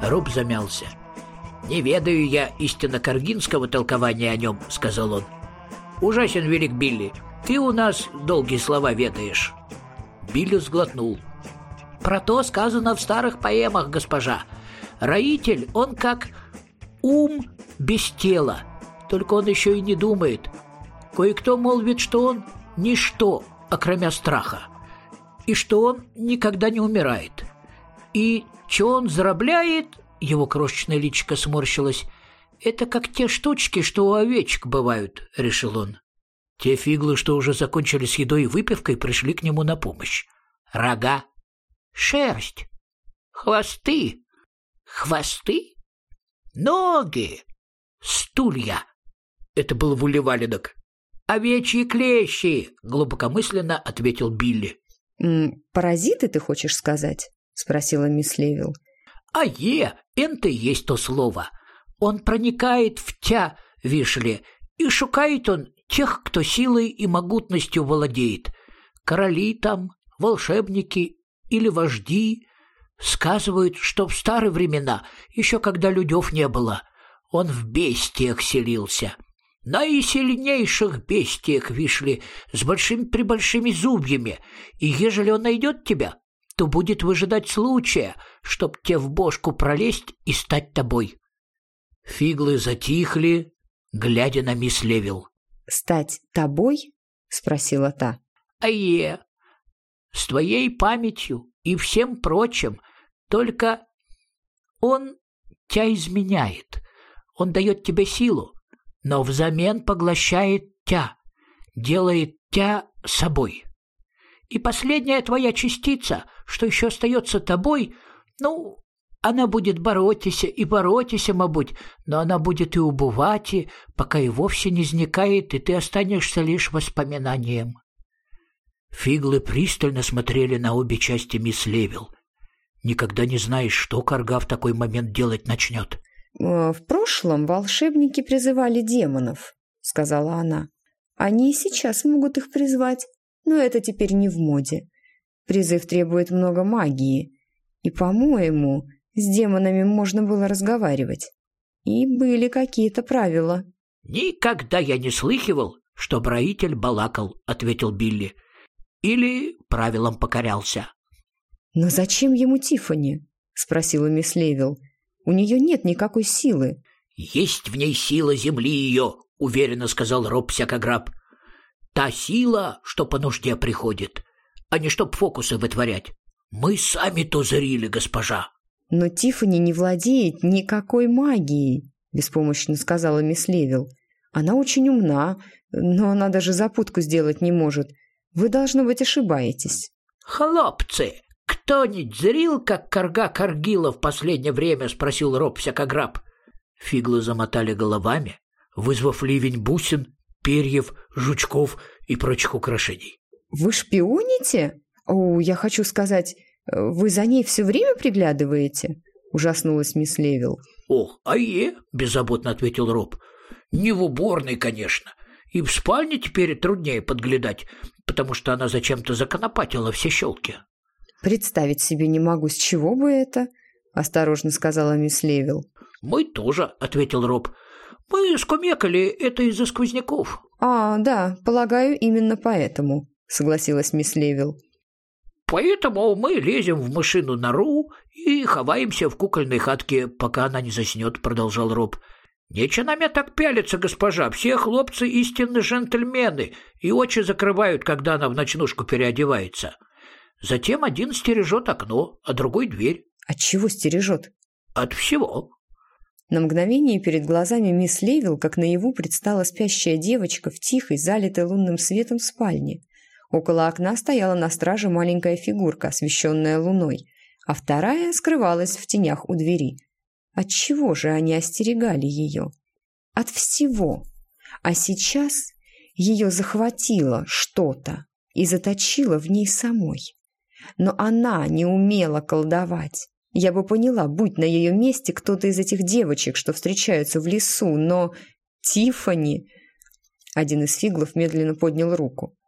Роб замялся. «Не ведаю я истинно каргинского толкования о нем», — сказал он. «Ужасен велик Билли. Ты у нас долгие слова ведаешь». Билли сглотнул. «Про то сказано в старых поэмах, госпожа. Роитель, он как ум без тела, только он еще и не думает. Кое-кто молвит, что он ничто, окромя страха, и что он никогда не умирает. И что он зарабляет...» Его крошечное личико сморщилось. «Это как те штучки, что у овечек бывают», — решил он. Те фиглы, что уже закончили с едой и выпивкой, пришли к нему на помощь. Рога, шерсть, хвосты, ноги, стулья. Это был вулли-валенок. «Овечьи клещи», — глубокомысленно ответил Билли. «Паразиты, ты хочешь сказать?» — спросила мисс Левил. Это и есть то слово. Он проникает в тя, вишли, и шукает он тех, кто силой и могутностью владеет. Короли там, волшебники или вожди. Сказывают, что в старые времена, еще когда людев не было, он в бестиях селился. Наисильнейших бестиях, вишли, с большими-пребольшими зубьями, и ежели он найдет тебя, то будет выжидать случая, чтоб тебе в бошку пролезть и стать тобой. Фиглы затихли, глядя на мисс Левил. «Стать тобой?» — спросила та. С твоей памятью и всем прочим, только он тебя изменяет. Он дает тебе силу, но взамен поглощает тебя, делает тебя собой. И последняя твоя частица, что еще остается тобой, она будет боротися, мабуть, но она будет и убывать, пока и вовсе не сникает, и ты останешься лишь воспоминанием». Фиглы пристально смотрели на обе части мисс Левил. Никогда не знаешь, что карга в такой момент делать начнет. «В прошлом волшебники призывали демонов», — сказала она. «Они и сейчас могут их призвать, но это теперь не в моде. Призыв требует много магии, и, по-моему, с демонами можно было разговаривать. И были какие-то правила». «Никогда я не слыхивал, что роитель балакал», — ответил Билли. «Или правилам покорялся». «Но зачем ему Тиффани?» — спросила мисс Левил. «У нее нет никакой силы». «Есть в ней сила земли ее», — уверенно сказал Роб Всякограб. «Та сила, что по нужде приходит, а не чтоб фокусы вытворять. Мы сами-то зрили, госпожа». «Но Тиффани не владеет никакой магией», — беспомощно сказала мисс Левил. «Она очень умна, но она даже запутку сделать не может. Вы, должно быть, ошибаетесь». «Хлопцы, кто-нибудь зрил, как карга каргила в последнее время?» — спросил Роб Всякограб. Фиглы замотали головами, вызвав ливень бусин, перьев, жучков и прочих украшений. «Вы шпионите? Я хочу сказать, вы за ней все время приглядываете?» — ужаснулась мисс Левил. Беззаботно ответил Роб. «Не в уборной, конечно. И в спальне теперь труднее подглядать, потому что она зачем-то законопатила все щелки». «Представить себе не могу, с чего бы это?» — осторожно сказала мисс Левил. «Мы тоже», — ответил Роб. «Мы скумекали это из-за сквозняков». Да, полагаю, именно поэтому», — согласилась мисс Левил. «Поэтому мы лезем в мышиную нору и ховаемся в кукольной хатке, пока она не заснет», — продолжал Роб. «Нечего на меня так пялиться, госпожа. Все хлопцы истинно джентльмены и очи закрывают, когда она в ночнушку переодевается. Затем один стережет окно, а другой дверь». «От чего стережет?» «От всего». На мгновение перед глазами мисс Левил, как наяву, предстала спящая девочка в тихой, залитой лунным светом спальне. Около окна стояла на страже маленькая фигурка, освещенная луной, а вторая скрывалась в тенях у двери. Отчего же они остерегали ее? От всего. А сейчас ее захватило что-то и заточило в ней самой. Но она не умела колдовать. Я бы поняла, будь на ее месте кто-то из этих девочек, что встречаются в лесу, но Тиффани... Один из фиглов медленно поднял руку.